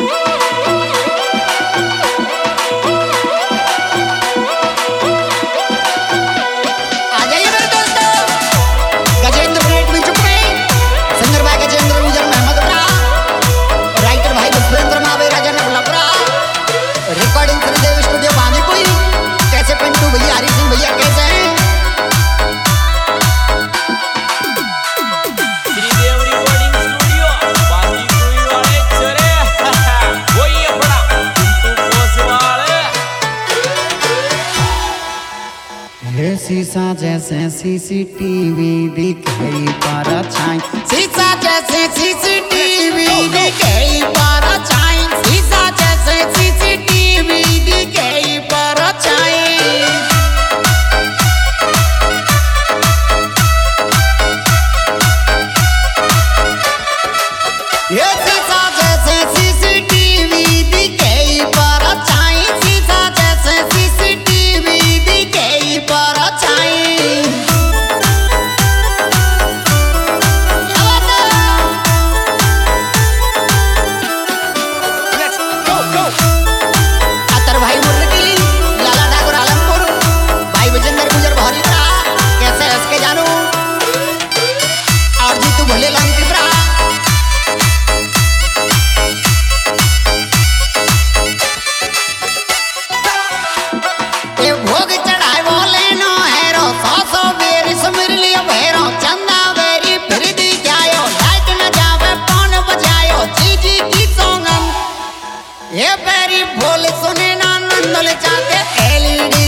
शीशा जैसे सीसीटीवी दिखाई पारा छाई, शीशा जैसे सीसीटीवी दिखाई पारा छाई, शीशा जैसे सीसीटीवी दिखाई पारा छाई। ये शीशा जैसे सीसीटीवी दिखाई पारा छाई, शीशा जैसे सीसीटीवी दिखाई पारा छाई। अतर भाई मुर्गी लाला ठाकुर आलमपुर भाई विजेंद्र गुजर भारी कैसे हंस के जानू और जी तू भले लानी तिपरा भोग चढ़ाए बोले नो हैरो सासो बेरी सुमिर लियो भैरो चंदा बेरी फिर दी जायो लाइट न जावे कौन बजायो चीजी की सोंगम ये बेरी बोल सुने ना नंदल चाहते एलईडी